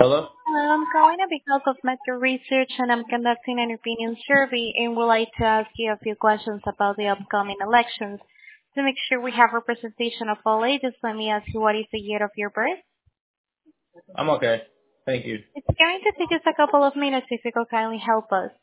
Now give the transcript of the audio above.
Hello? Hello, I'm calling because of Metro Research and I'm conducting an opinion survey and would like to ask you a few questions about the upcoming elections. To make sure we have representation of all ages, let me ask you what is the year of your birth? I'm okay. Thank you. It's going to take us a couple of minutes if you could kindly help us.